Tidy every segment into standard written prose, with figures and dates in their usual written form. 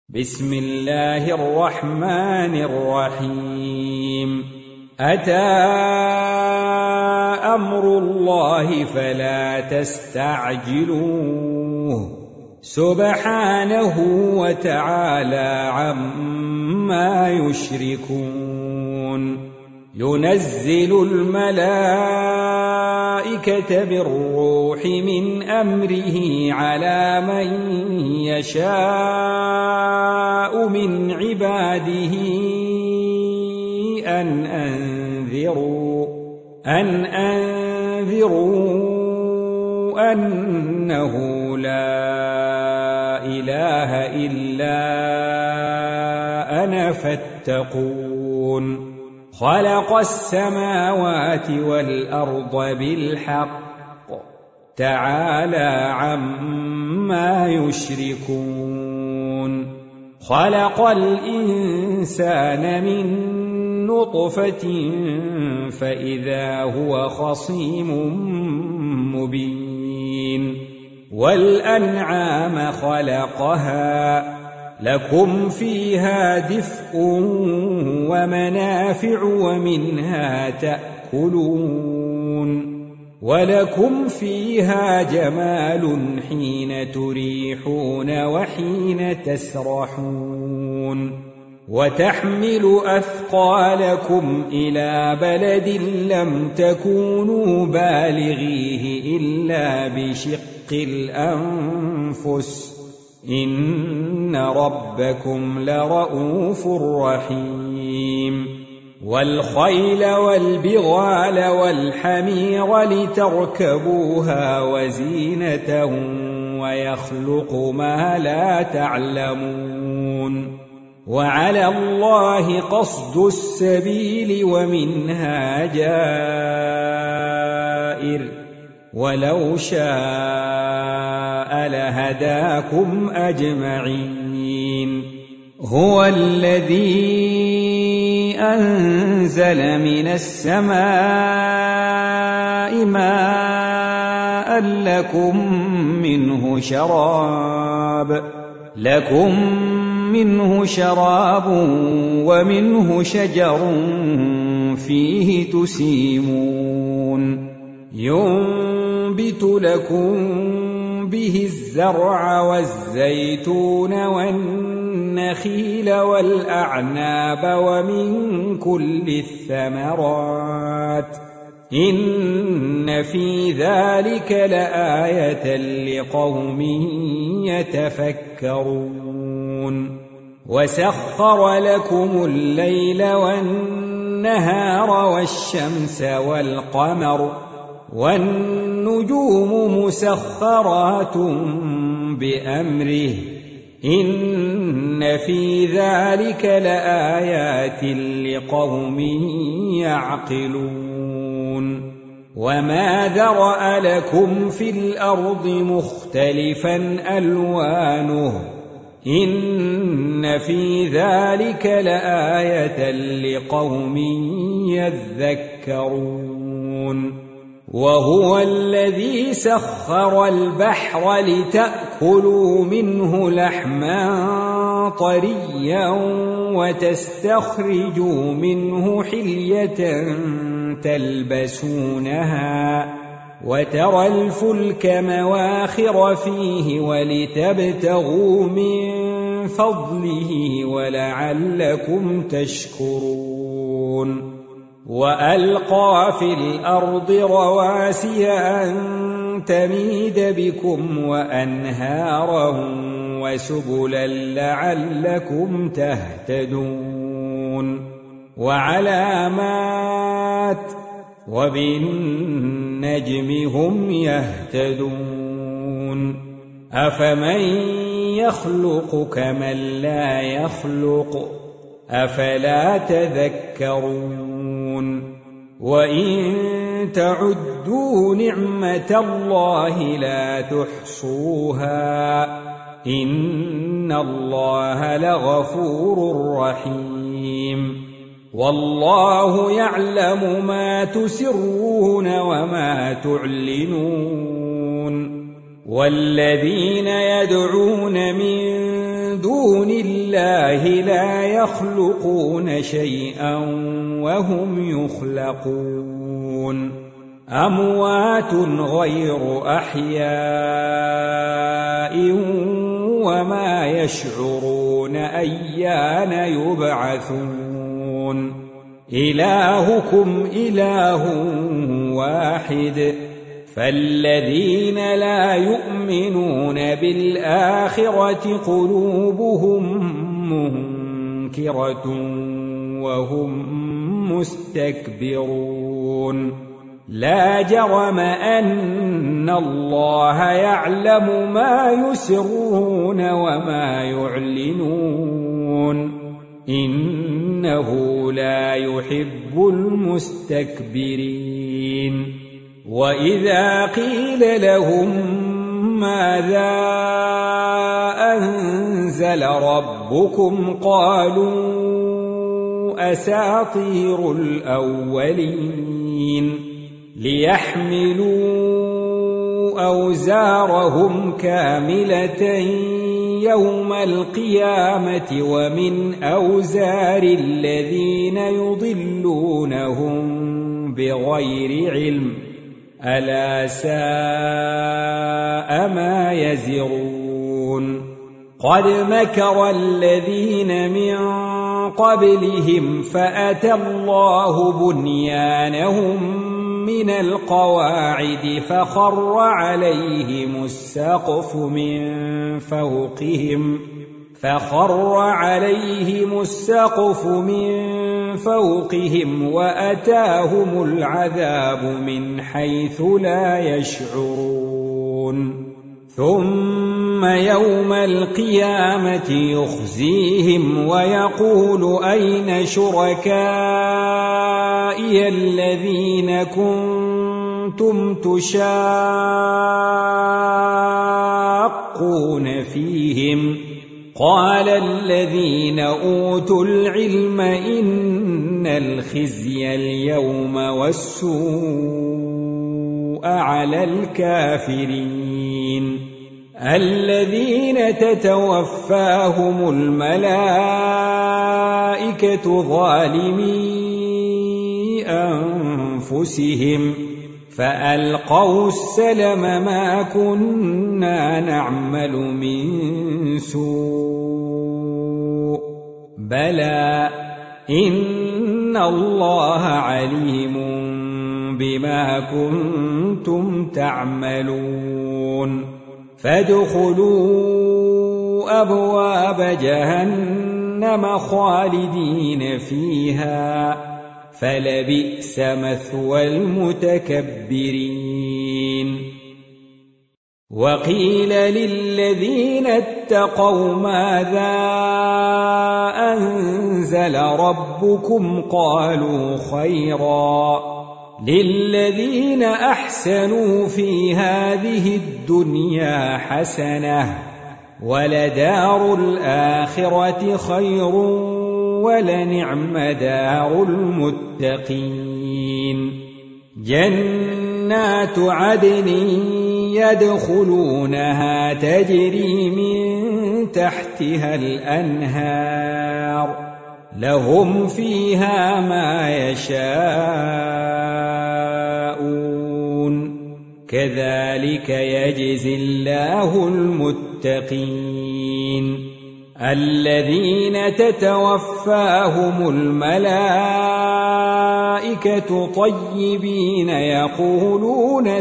بسم الله الرحمن الرحيم. أتى أمر الله فلا تستعجلوه سبحانه وتعالى عما يشركون. ينزل الملائكة بالروح من أمره على من يشاء من عباده أن أنذروا أنه لا إله إلا أنا فاتقون. خلق السماوات والأرض بالحق تعالى عما يشركون. خلق الإنسان من نطفة فإذا هو خصيم مبين. والأنعام خلقها لكم فيها دفء ومنافع ومنها تأكلون. ولكم فيها جمال حين تريحون وحين تسرحون. وتحمل أثقالكم إلى بلد لم تكونوا بالغيه إلا بشق الأنفس إن ربكم لرؤوف رحيم. والخيل والبغال والحمير لتركبوها وزينة ويخلق ما لا تعلمون. وعلى الله قصد السبيل ومنها جائر ولو شاء لهداكم أجمعين. هو الذي أنزل من السماء ماء لكم منه شراب ومنه شجر فيه تسيمون. ينبت لكم به الزرع والزيتون والنخيل والأعناب ومن كل الثمرات إن في ذلك لآية لقوم يتفكرون. وسخر لكم الليل والنهار والشمس والقمر والنجوم مسخرات بأمره إن في ذلك لآيات لقوم يعقلون. وما ذرأ لكم في الأرض مختلفا ألوانه إن في ذلك لآية لقوم يذكرون. وهو الذي سخر البحر لتأكلوا منه لحما طريا وتستخرجوا منه حلية تلبسونها وترى الفلك مواخر فيه ولتبتغوا من فضله ولعلكم تشكرون. وألقى في الأرض رواسي أن تميد بكم وأنهارا وسبلا لعلكم تهتدون. وعلامات وبالنجم هم يهتدون. أفمن يخلق كمن لا يخلق أفلا تذكرون. وإن تعدوا نعمة الله لا تحصوها إن الله لغفور رحيم. والله يعلم ما تسرون وما تعلنون. والذين يدعون من دون الله لا يخلقون شيئا وهم يخلقون أموات غير أحياء وما يشعرون أيان يبعثون إلهكم إله واحد فالذين لا يؤمنون بالآخرة قلوبهم منكرة وهم مستكبرون لا جرم أن الله يعلم ما يسرون وما يعلنون إنه لا يحب المستكبرين وإذا قيل لهم ماذا أنزل ربكم قالوا أساطير الأولين ليحملوا أوزارهم كاملة يوم القيامة ومن أوزار الذين يضلونهم بغير علم ألا ساء ما يزرون قد مكر الذين من قبلهم فأتى الله بنيانهم من القواعد فخر عليهم السقف من فوقهم وأتاهم العذاب من حيث لا يشعرون ثم يوم القيامة يخزيهم ويقول أين شركائي الذين كنتم تشاقون فيهم قال الذين أوتوا العلم إن الخزي اليوم والسوء على الكافرين الذين تتوفاهم الملائكة ظالمي أنفسهم فألقوا السلم ما كنا نعمل من سوء بلى إن الله عليم بما كنتم تعملون فادخلوا أبواب جهنم خالدين فيها فلبئس مثوى المتكبرين وقيل للذين اتقوا ماذا أنزل ربكم قالوا خيرا للذين أحسنوا في هذه الدنيا حسنة ولدار الآخرة خير ولنعم دار المتقين جنات عدن يدخلونها تجري من تحتها الأنهار لهم فيها ما يشاءون كذلك يجزي الله المتقين الذين تتوفاهم الملائكة طيبين يقولون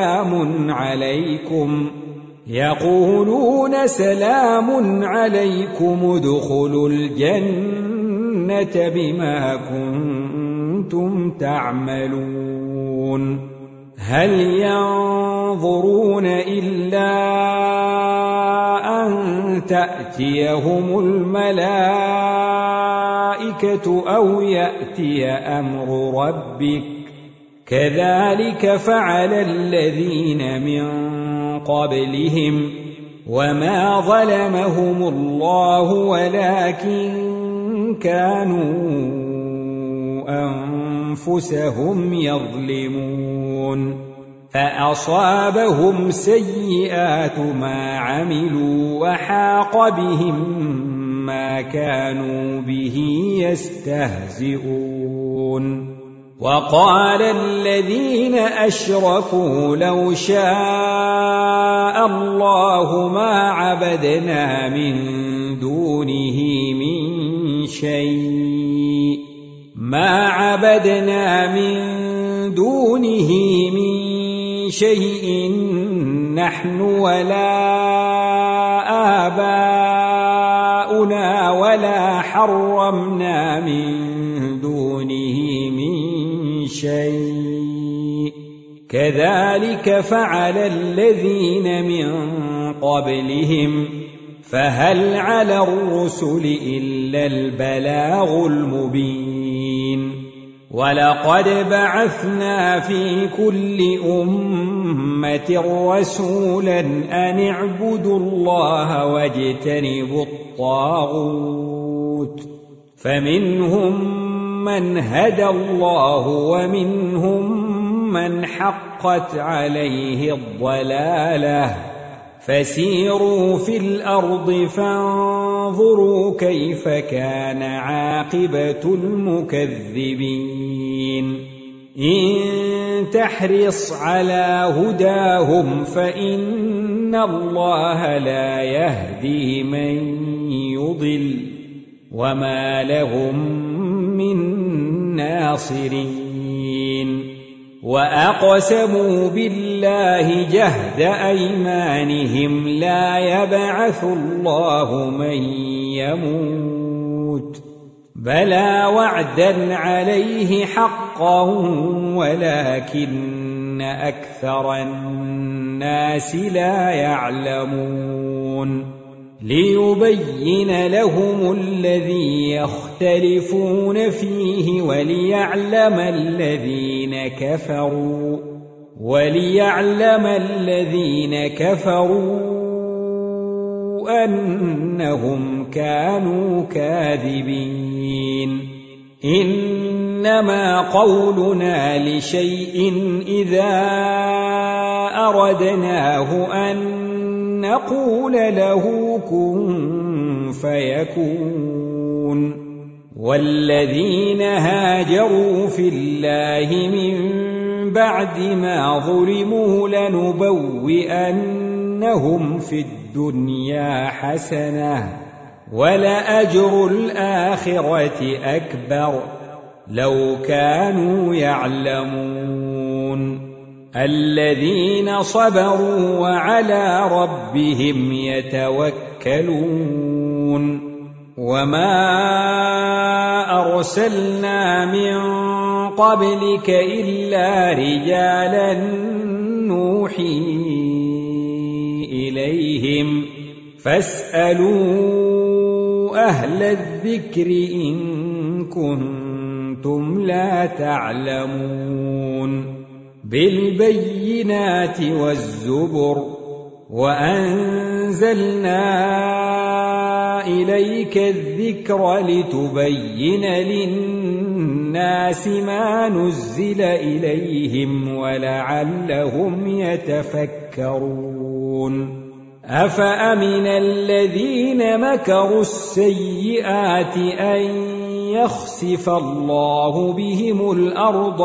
سلام عليكم ادخلوا الجنة بما كنتم تعملون هل ينظرون إلا أن تأتيهم الملائكة أو يأتي أمر ربك كذلك فعل الذين من قبلهم وما ظلمهم الله ولكن كانوا أنفسهم يظلمون فأصابهم سيئات ما عملوا وحاق بهم ما كانوا به يستهزئون وقال الذين أشركوا لو شاء الله ما عبدنا من دونه من شيء نحن ولا آباؤنا ولا حرمنا من دونه من شيء كذلك فعل الذين من قبلهم فهل على الرسل إلا البلاغ المبين ولقد بعثنا في كل أمة رسولا أن اعبدوا الله واجتنبوا الطاغوت فمنهم من هدى الله ومنهم من حقت عليه الضلالة فسيروا في الأرض فانظروا كيف كان عاقبة المكذبين إن تحرص على هداهم فإن الله لا يهدي من يضل وما لهم من ناصرين وأقسموا بالله جهد أيمانهم لا يبعث الله من يموت بلى وعدا عليه حقا ولكن أكثر الناس لا يعلمون ليبين لهم الذي يختلفون فيه وليعلم الذين كفروا أنهم كانوا كاذبين إنما قولنا لشيء إذا أردناه أن نقول له كن فيكون والذين هاجروا في الله من بعد ما ظلموا لنبوئنهم في الدنيا حسنة ولأجر الآخرة أكبر لو كانوا يعلمون الذين صبروا وعلى ربهم يتوكلون وما أرسلنا من قبلك إلا رجالا نوحي إليهم فاسألوا أهل الذكر إن كنتم لا تعلمون بالبينات والزبر وأنزلنا إليك الذكر لتبين للناس ما نزل إليهم ولعلهم يتفكرون أفأمن الذين مكروا السيئات أن يخسف الله بهم الأرض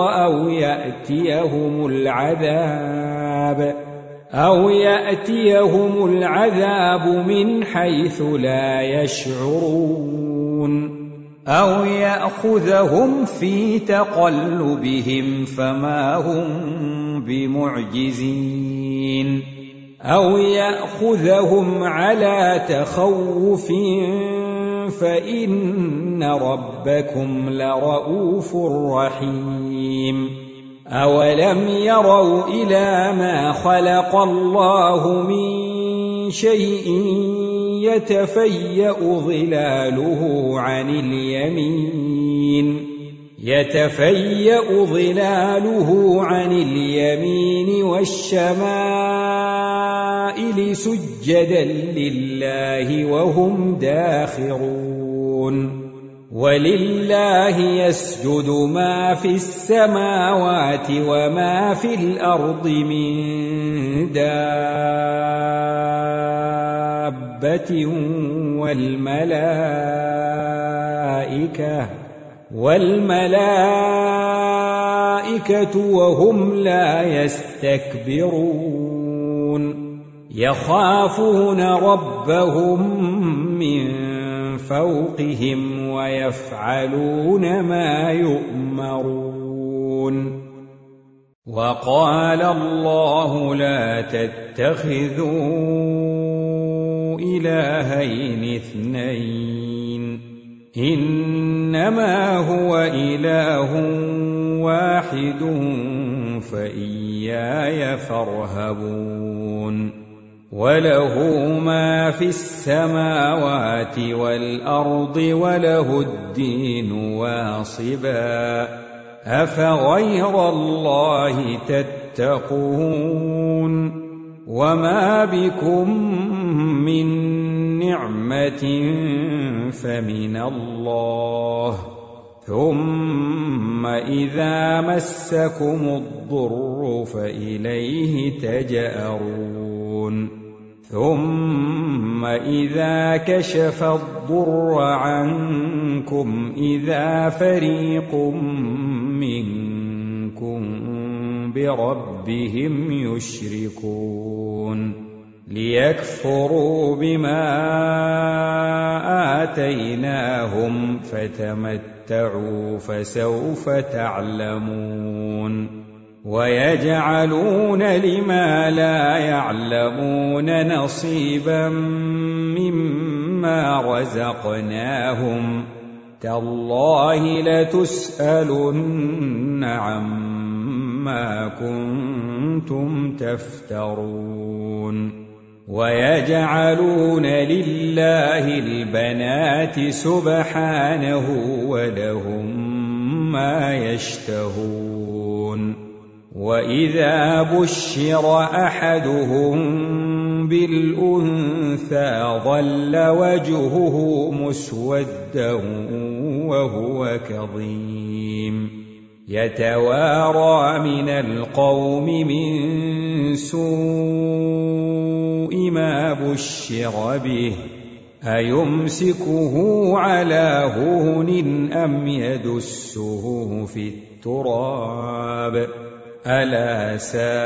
أو يأتيهم العذاب من حيث لا يشعرون أو يأخذهم في تقلبهم فما هم بمعجزين أو يأخذهم على تخوف فإن ربكم لرؤوف رحيم أولم يروا إلى ما خلق الله من شيء يتفيأ ظلاله عن اليمين والشمائل سجدا لله وهم داخرون ولله يسجد ما في السماوات وما في الأرض من دابة والملائكة وهم لا يستكبرون يخافون ربهم من فوقهم ويفعلون ما يؤمرون وقال الله لا تتخذوا إلهين اثنين إنما هو إله واحد فإياي فارهبون وله ما في السماوات والأرض وله الدين واصبا أفغير الله تتقون وما بكم من نعمة فمن الله ثم إذا مسكم الضر فإليه تجأرون ثم إذا كشف الضر عنكم إذا فريق منكم بربهم يشركون ليكفروا بما آتيناهم فتمتعوا فسوف تعلمون ويجعلون لما لا يعلمون نصيبا مما رزقناهم تالله لتسألن عما كنتم تفترون ويجعلون لله البنات سبحانه ولهم ما يشتهون وإذا بشر أحدهم بالأنثى ظل وجهه مسودا وهو كظيم يتوارى من القوم من سوء ما بشر به أيمسكه على هون أم يدسه في التراب ألا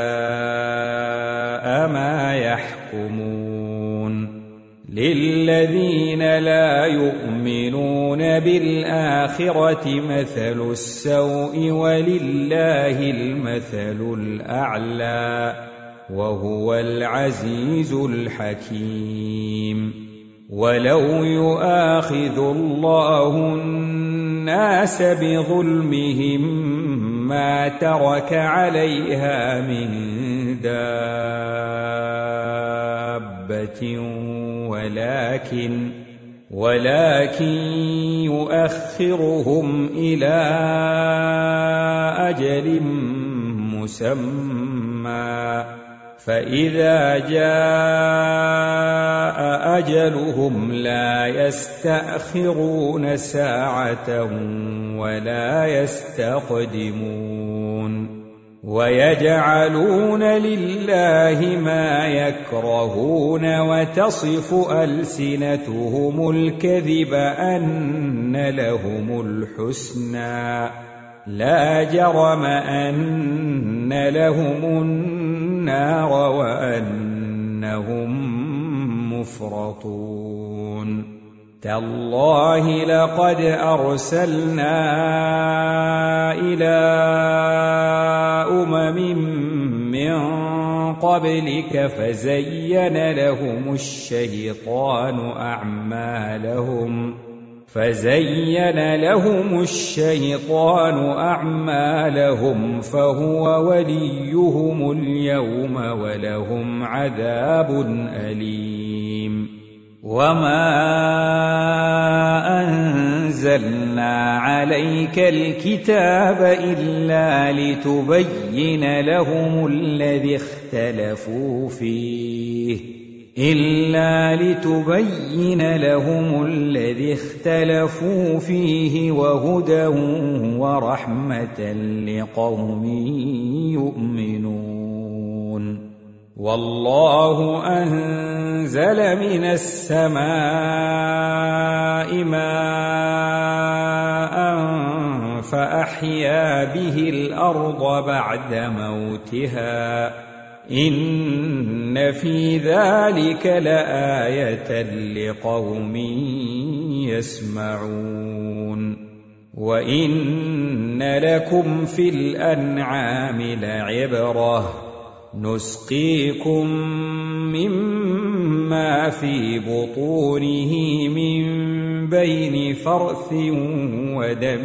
ساء ما يحكمون للذين لا يؤمنون بالآخرة مثل السوء ولله المثل الأعلى وهو العزيز الحكيم ولو يؤاخذ الله الناس بظلمهم ما ترك عليها من دابة ولكن يؤخرهم إلى أجل مسمى فإذا جاء أجلهم لا يستأخرون ساعة ولا يستقدمون ويجعلون لله ما يكرهون وتصف ألسنتهم الكذب أن لهم الحسنى لا جرم أن لهم النار وأنهم مفرطون تالله لقد أرسلنا إلى أمم من قبلك فزين لهم الشيطان أعمالهم فهو وليهم اليوم ولهم عذاب أليم وما أنزلنا عليك الكتاب إلا لتبين لهم الذي اختلفوا فيه إلا لتبين لهم الذي اختلفوا فيه وهدى ورحمة لقوم يؤمنون. والله أنزل من السماء ماء فأحيا به الأرض بعد موتها إن في ذلك لآية لقوم يسمعون. وإن لكم في الأنعام لعبرة نسقيكم مما في بطونه من بين فرث ودم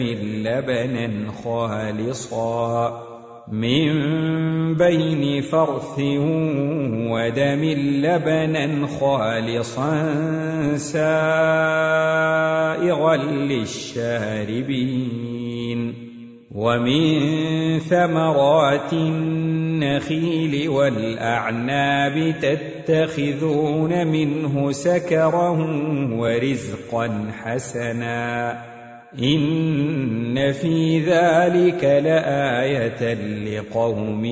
لبنا خالصا سائغا للشاربين ومن ثمرات النخيل والأعناب تتخذون منه سكرا ورزقا حسنا إن في ذلك لآية لقوم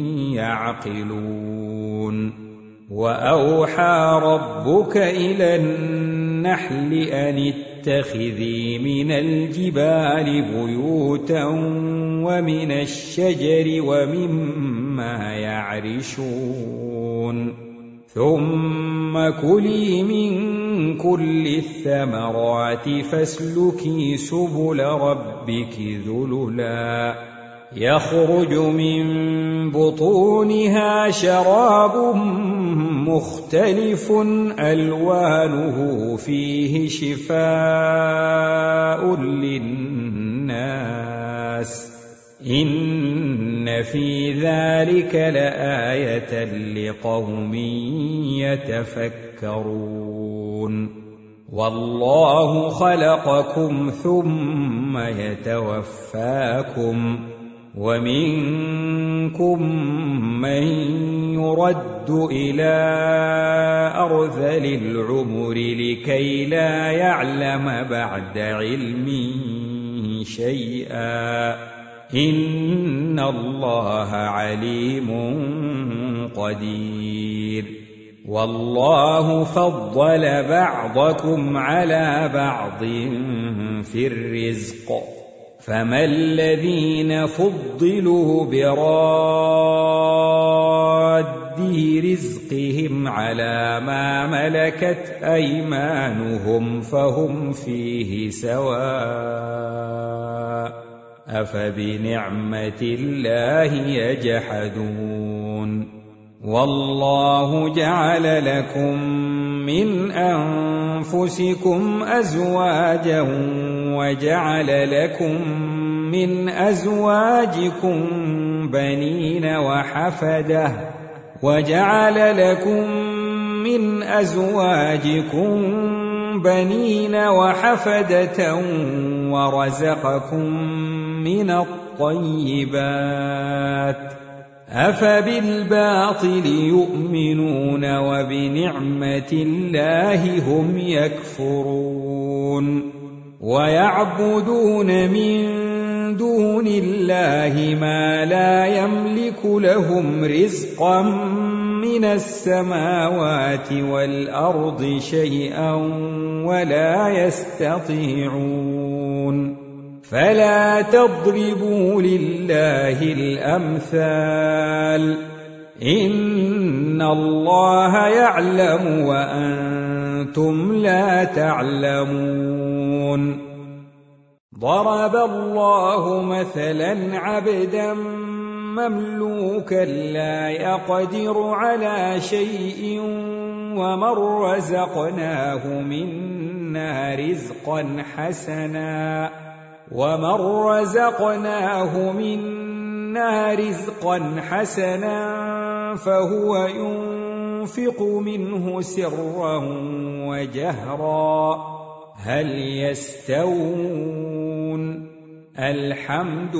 يعقلون. وأوحى ربك إلى النحل أن اتخذي من الجبال بيوتا ومن الشجر ومما يعرشون ثم كلي من كل الثمرات فاسلكي سبل ربك ذللا يخرج من بطونها شراب مختلف ألوانه فيه شفاء للناس إن في ذلك لآية لقوم يتفكرون. والله خلقكم ثم يتوفاكم ومنكم من يرد إلى أرذل العمر لكي لا يعلم بعد علم شيئا إن الله عليم قدير. والله فضل بعضكم على بعض في الرزق فما الذين فضلوا براد رزقهم على ما ملكت أيمانهم فهم فيه سواء أفبنعمة الله يجحدون. والله جعل لكم من أنفسكم أزواجا وجعل لكم من أزواجكم بنين وحفدة ورزقكم من الطيبات أفبالباطل يؤمنون وبنعمة الله هم يكفرون. ويعبدون من دون الله ما لا يملك لهم رزقا من السماوات والأرض شيئا ولا يستطيعون. فلا تضربوا لله الأمثال إن الله يعلم وأنتم لا تعلمون. ضرب الله مثلا عبدا مملوكا لا يقدر على شيء ومن رزقناه منا رزقا حسنا فهو ينفق منه سرا وجهرا هل يستوون؟ الحمد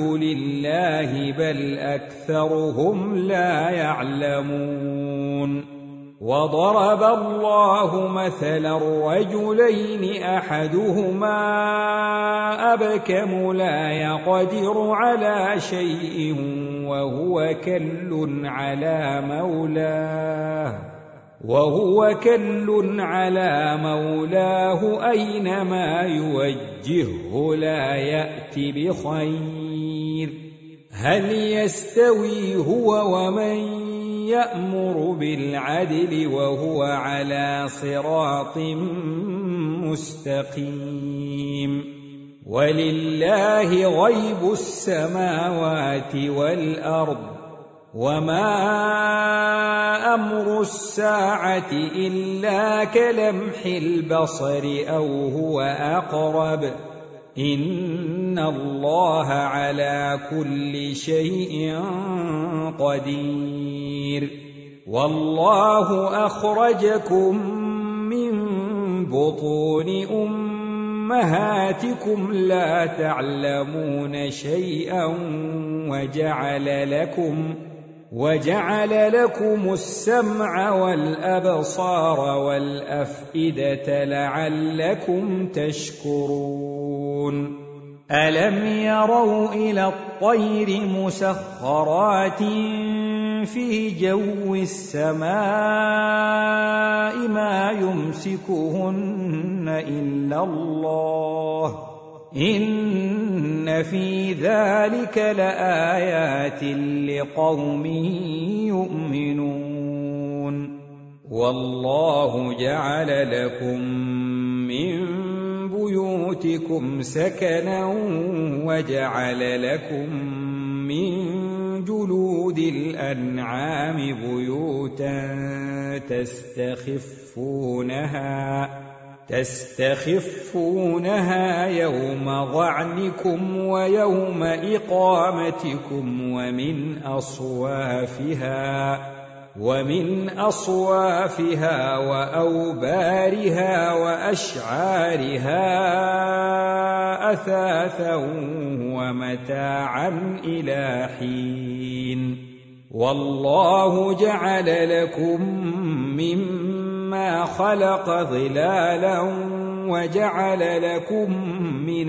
لله بل أكثرهم لا يعلمون. وضرب الله مثلا رجلين أحدهما أبكم لا يقدر على شيء وهو كل على مولاه أينما يوجهه لا يأتي بخير هل يستوي هو ومن يأمر بالعدل وهو على صراط مستقيم ولله غيب السماوات والأرض وما أمر الساعة إلا كلمح البصر أو هو أقرب إن الله على كل شيء قدير والله أخرجكم من بطون أمهاتكم لا تعلمون شيئا وجعل لكم السمع والأبصار والأفئدة لعلكم تشكرون ألم يروا إلى الطير مسخرات في جو السماء ما يمسكهن إلا الله إن في ذلك لآيات لقوم يؤمنون والله جعل لكم من بيوتكم سكنا وجعل لكم من جلود الأنعام بيوتا تستخفونها يوم ظعنكم ويوم إقامتكم ومن أصوافها وأوبارها وأشعارها أثاثا ومتاعا إلى حين والله جعل لكم مما خلق ظلالا وجعل لكم من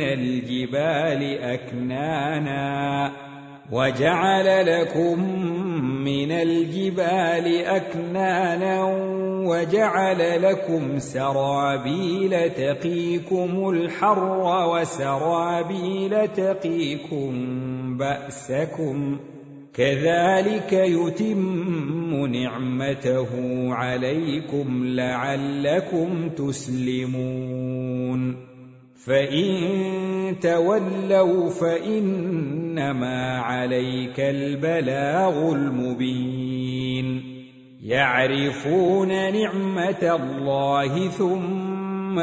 الجبال أكنانا وجعل لكم سرابيل تقيكم الحر وسرابيل تقيكم بأسكم كذلك يتم نعمته عليكم لعلكم تسلمون فإن تولوا فإنما عليك البلاغ المبين يعرفون نعمة الله ثم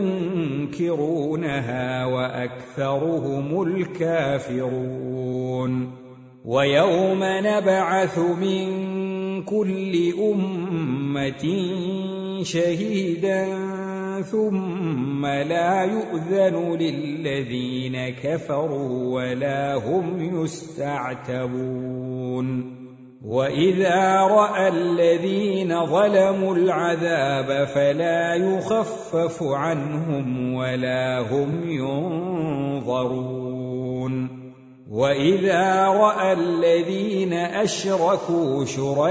ينكرونها وأكثرهم الكافرون ويوم نبعث من كل أمة شهيدا ثم لا يؤذن للذين كفروا ولا هم يستعتبون وإذا رأى الذين ظلموا العذاب فلا يخفف عنهم ولا هم ينظرون وإذا رأى الذين أشركوا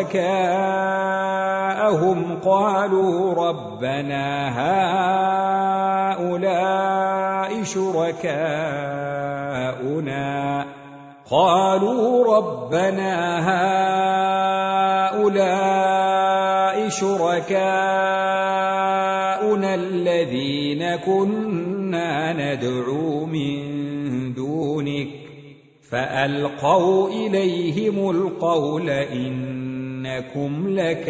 شركاءهم قالوا ربنا هؤلاء شركاؤنا الذين كنا ندعو من دونك فألقوا إليهم القول إنكم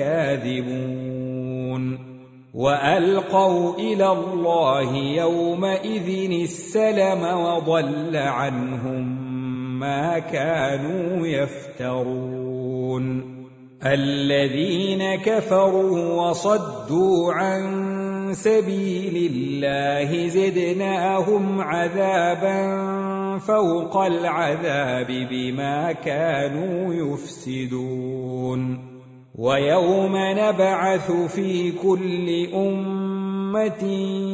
لكاذبون وألقوا إلى الله يومئذ السلم وضل عنهم ما كانوا يفترون الذين كفروا وصدوا عن سبيل الله زدناهم عذابا فوق العذاب بما كانوا يفسدون ويوم نبعث في كل أمة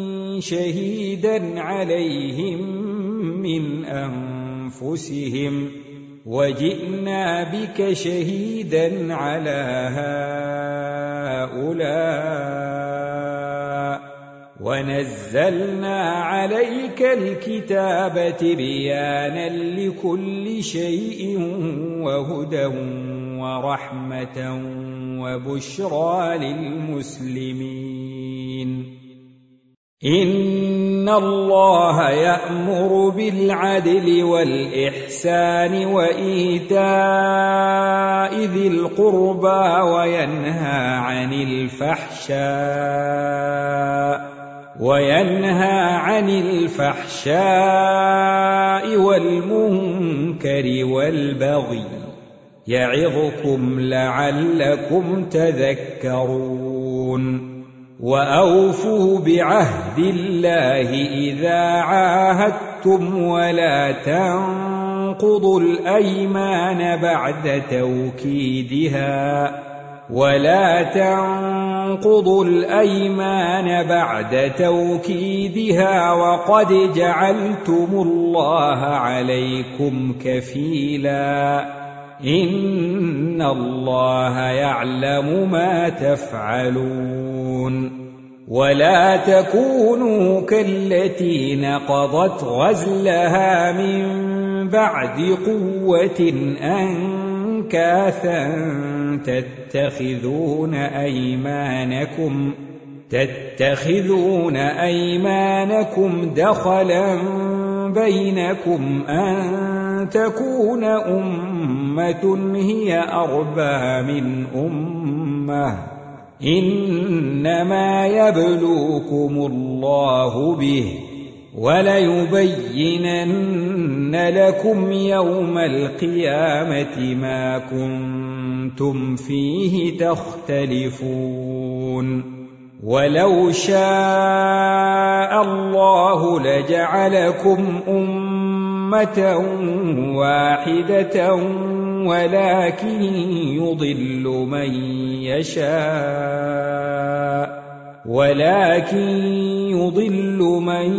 شهيدا عليهم من أنفسهم وجئنا بك شهيدا على هؤلاء ونزلنا عليك الكتاب تبيانا لكل شيء وهدى ورحمة وبشرى للمسلمين إن الله يأمر بالعدل والإحسان وإيتاء ذي القربى وينهى عن الفحشاء والمنكر والبغي يعظكم لعلكم تذكرون وأوفوا بعهد الله إذا عاهدتم ولا تنقضوا الأيمان بعد توكيدها وقد جعلتم الله عليكم كفيلا إن الله يعلم ما تفعلون ولا تكونوا كالتي نقضت غزلها من بعد قوة أنكاثا تتخذون أيمانكم دخلا بينكم أن تكون أمة هي أربى من أمة إنما يبلوكم الله به وليبينن لكم يوم القيامة ما كنتم فيه تختلفون ولو شاء الله لجعلكم أمة واحدة ولكن يضل من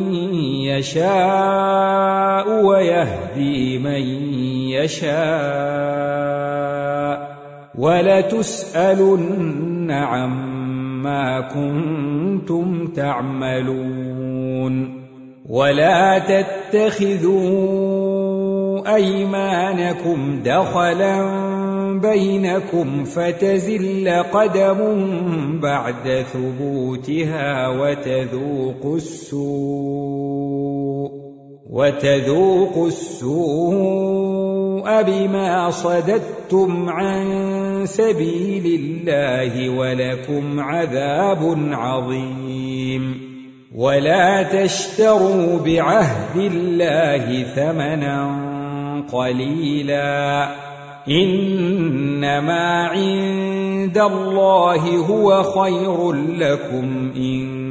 يشاء ويهدي من يشاء ولتسألن عما كنتم تعملون ولا تتخذوا أيمانكم دخلا بينكم فتزل قدم بعد ثبوتها وتذوقوا السوء بما صددتم عن سبيل الله ولكم عذاب عظيم ولا تشتروا بعهد الله ثمنا قليلا إنما عند الله هو خير لكم إن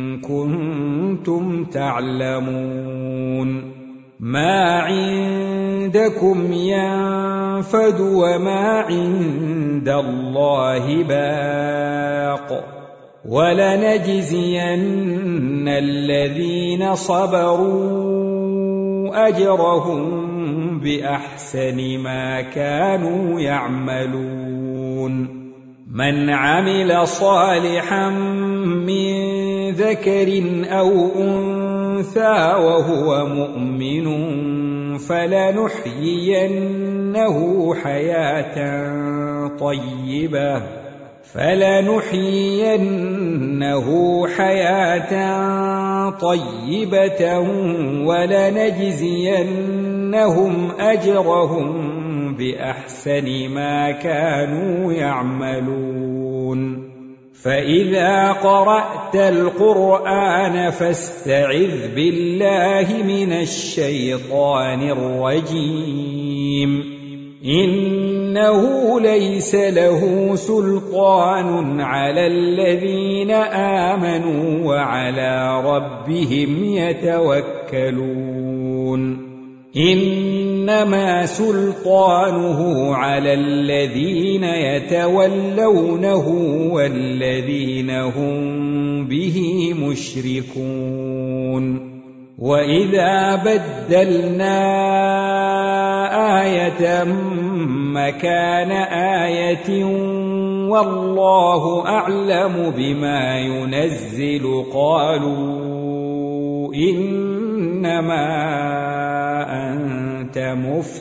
كنتم تعلمون ما عندكم ينفد وما عند الله باق ولنجزين الذين صبروا أجرهم بأحسن ما كانوا يعملون من عمل صالحا من ذكر أو أنثى وهو مؤمن فلنحيينه حياة طيبة ولنجزينهم أجرهم بأحسن ما كانوا يعملون فإذا قرأت القرآن فاستعذ بالله من الشيطان الرجيم إنه ليس له سلطان على الذين آمنوا وعلى ربهم يتوكلون إنما سلطانه على الذين يتولونه والذين هم به مشركون وإذا بدلنا آية مكان آية والله أعلم بما ينزل قالوا إنما أنت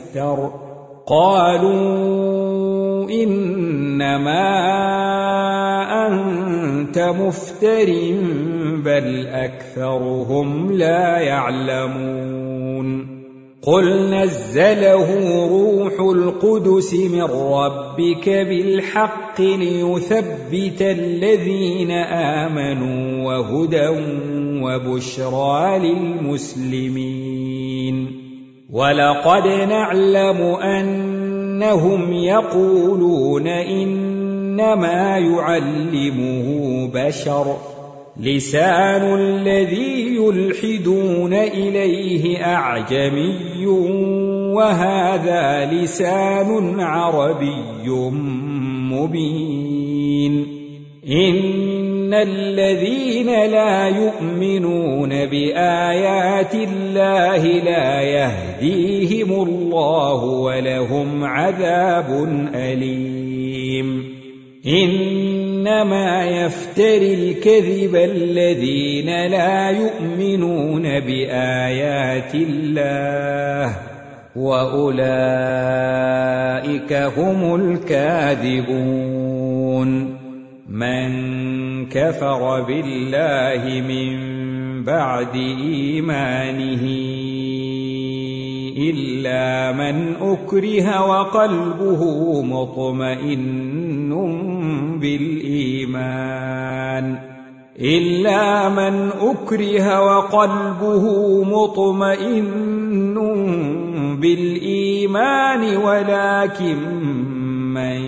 مفتر بل أكثرهم لا يعلمون قل نزله روح القدس من ربك بالحق ليثبت الذين آمنوا وهدى وبشرى للمسلمين ولقد نعلم أنهم يقولون إنما يعلمه بشر لسان الذي يلحدون إليه أعجمي وهذا لسان عربي مبين إن الذين لا يؤمنون بآيات الله لا يهديهم الله ولهم عذاب أليم إنما يفتري الكذب الذين لا يؤمنون بآيات الله وأولئك هم الكاذبون من كفر بالله من بعد إيمانه إلا من أكره وقلبه مطمئن بالإيمان ولكن من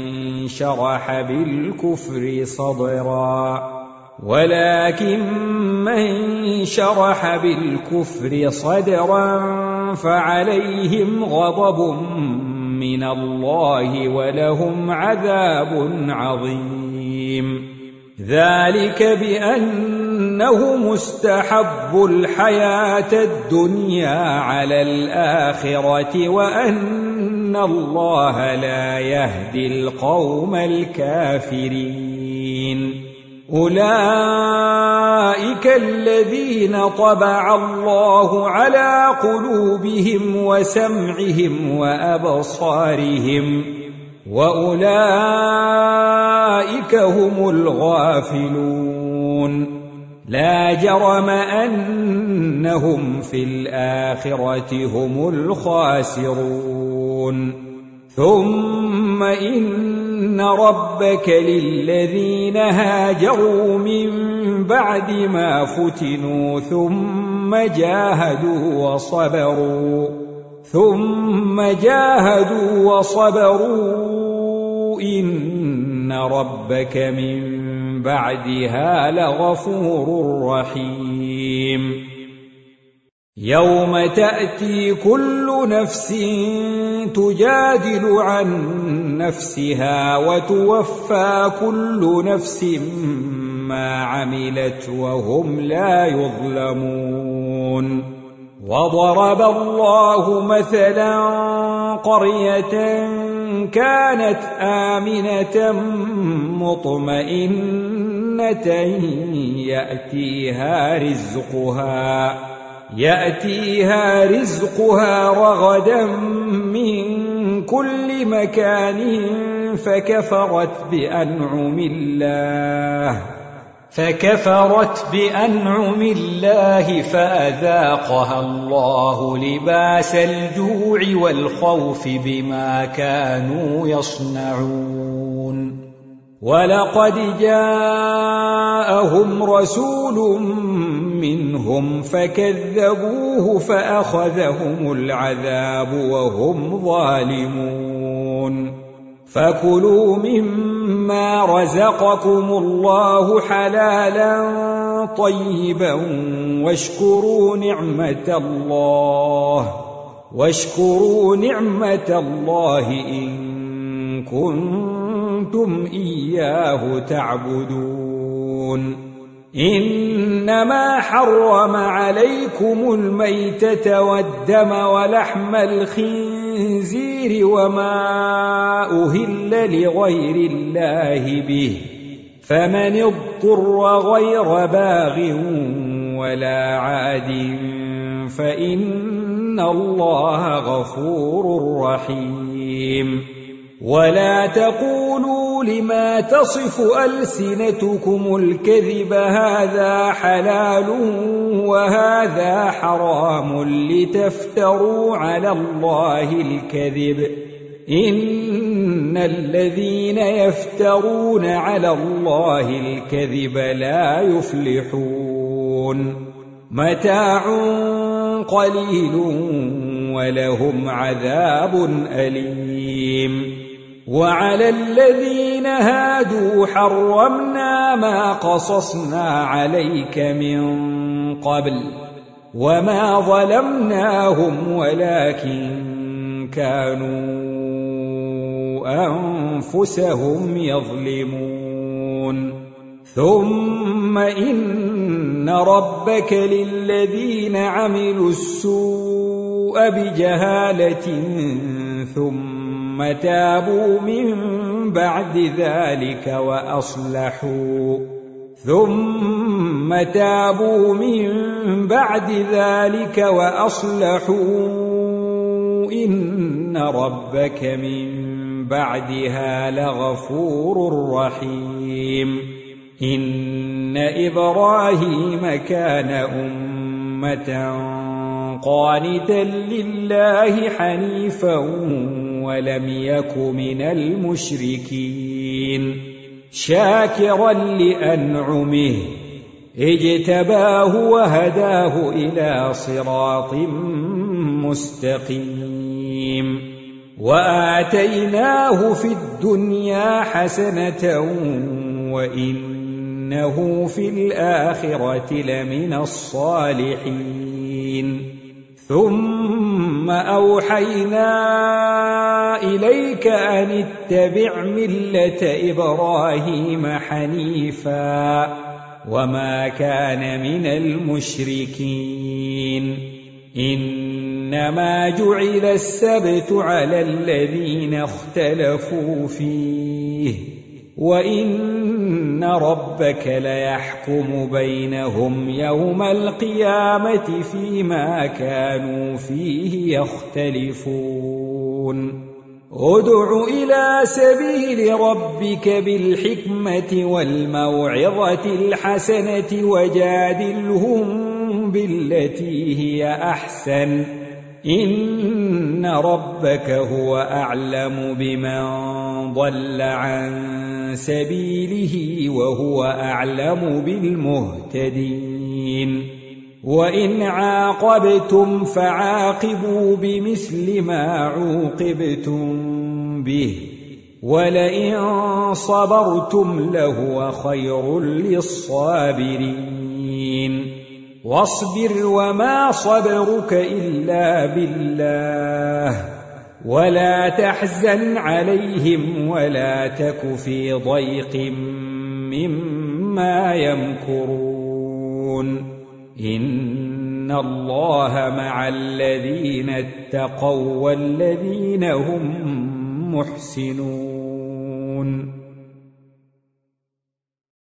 شرح بالكفر صدرا فعليهم غضب من الله ولهم عذاب عظيم ذلك بأنهم استحبوا الحياة الدنيا على الآخرة وأن الله لا يهدي القوم الكافرين أولئك الذين طبع الله على قلوبهم وسمعهم وأبصارهم وأولئك هم الغافلون لا جرم أنهم في الآخرة هم الخاسرون ثم إن ربك للذين هاجروا من بعد ما فتنوا ثم جاهدوا وصبروا إن ربك من بعدها لغفور رحيم يوم تأتي كل نفس تجادل عن نفسها وتوفى كل نفس ما عملت وهم لا يظلمون وضرب الله مثلا قرية كانت آمنة مطمئنة يأتيها رزقها رغدا من كل مكان فكفرت بأنعم الله فأذاقها الله لباس الجوع والخوف بما كانوا يصنعون ولقد جاءهم رسول منهم فكذبوه فأخذهم العذاب وهم ظالمون فكلوا مما رزقكم الله حلالا طيبا واشكروا نعمة الله إن كنتم إياه تعبدون إنما حرم عليكم الميتة والدم ولحم الخنزير وما أهل لغير الله به فمن اضطر غير باغ ولا عاد فإن الله غفور رحيم ولا تقولوا لما تصف ألسنتكم الكذب هذا حلال وهذا حرام لتفتروا على الله الكذب إن الذين يفترون على الله الكذب لا يفلحون متاع قليل ولهم عذاب أليم وعلى الذين هادوا حرمنا ما قصصنا عليك من قبل وما ظلمناهم ولكن كانوا أنفسهم يظلمون ثم إن ربك للذين عملوا السوء بجهالة ثم تابوا من بعد ذلك وأصلحوا إن ربك من بعدها لغفور رحيم إن إبراهيم كان أمة قانتا لله حنيفا ولم يك من المشركين شاكرا لأنعمه اجتباه وهداه إلى صراط مستقيم وآتيناه في الدنيا حسنة وإنه في الآخرة لمن الصالحين ثم أوحينا إليك أن اتبع ملة إبراهيم حنيفا وما كان من المشركين إنما جعل السبت على الذين اختلفوا فيه وإن ربك ليحكم بينهم يوم القيامة فيما كانوا فيه يختلفون ادع إلى سبيل ربك بالحكمة والموعظة الحسنة وجادلهم بالتي هي أحسن إن ربك هو أعلم بمن ضل عن سبيله وهو أعلم بالمهتدين وإن عاقبتم فعاقبوا بمثل ما عوقبتم به ولئن صبرتم لهو خير للصابرين واصبر وما صبرك إلا بالله ولا تحزن عليهم ولا تك في ضيق مما يمكرون إن الله مع الذين اتقوا والذين هم محسنون